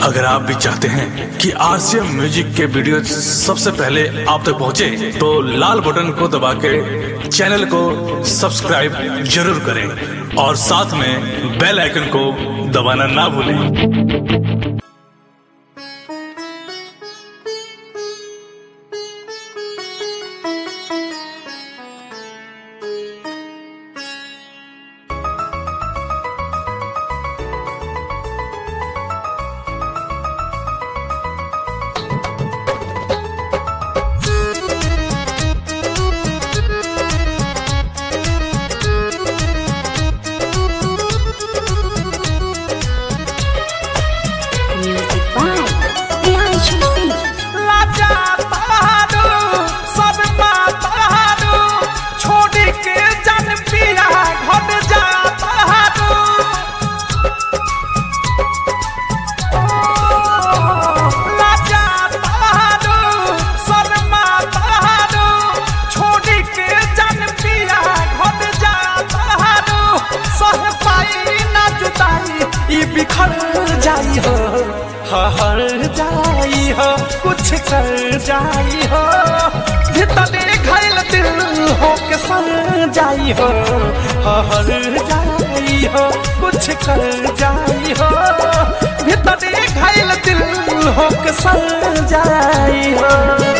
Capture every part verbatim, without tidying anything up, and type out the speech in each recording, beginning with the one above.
अगर आप भी चाहते हैं कि आरसीएम म्यूजिक के वीडियो सबसे पहले आप तक पहुंचे, तो लाल बटन को दबा के चैनल को सब्सक्राइब जरूर करें और साथ में बेल आइकन को दबाना ना भूलें। बिखर जाई हो, हर जाई हो, कुछ कर जाई हो, भीतर घायल दिल हो के सर जाई हो, हर जाई हो, कुछ कर जाई हो, भीतर घायल दिल हो के सर जाई हो।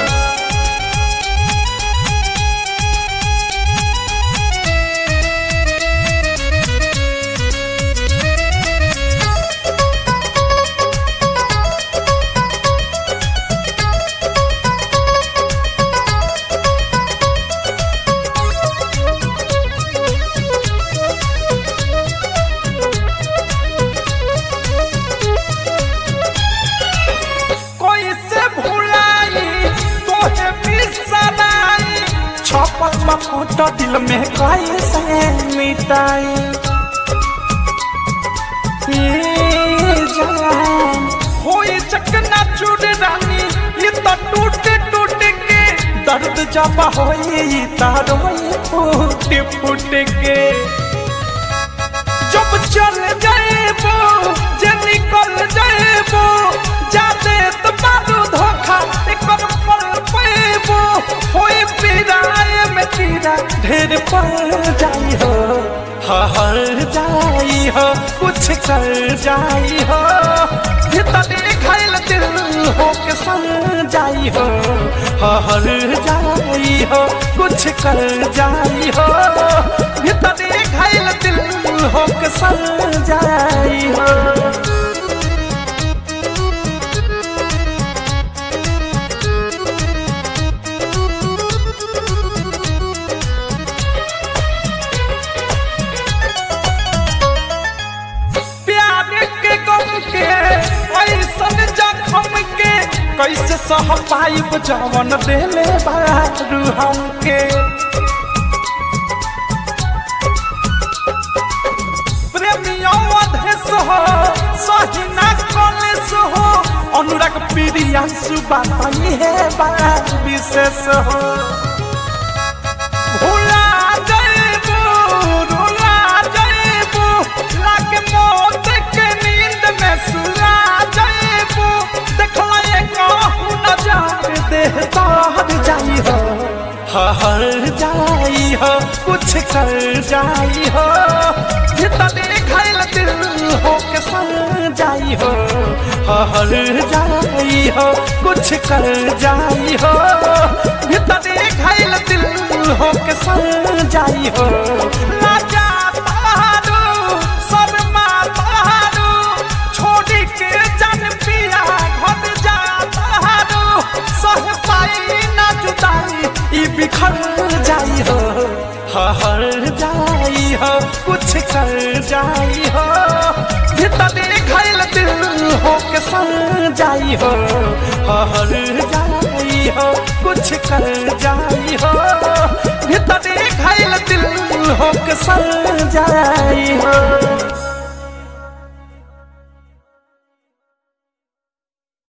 फोटो दिल में कैसे मिटाई जान होई चकना चूड़ रानी, ये तो टूट टूट के दर्द जब होई तारोई फूट फूट के, जब चल जाए वो जे निकल जाए वो, जाते तो मारू धोखा एक बार पल पे वो होई पीराए में तीरा ढेर पड़ जाई हो, हर जाई हो, कुछ कर जाई हो, भीतर घायल दिल हो के सर जाई हो, हर जाई हो, कुछ कर जाई हो, भीतर घायल दिल हो के सर जाई हो। कैसे सह पाइब जवन देले बारू हमके, प्रेमियों अधेस हो, सहीना कलेस हो, अनुराग प्रियांशु बाई है बात विशेष हो, भूला जाएबू रुला जाएबू, लागे मौत के नींद में सुला जाएबू, देखला देह तार जाई हो, हर जाई हो, कुछ कर जाई हो, भीतर घायल दिल हो के सर जाई हो, हर जाई हो, कुछ कर जाई हो, भीतर घायल दिल हो के सर जाई हो। लाजा तारू शर्मा तारू, छोड़ी के जन पिया घट जा तारू, सह पाई ना जुदाई ई बिखर जाई हो, हर जाई हो, कुछ कर जाई हो, भीतर घायल दिल हो के सर जाई हो, हर जाई हो, कुछ कर जाई हो, भीतर घायल दिल हो के सर जाई हो।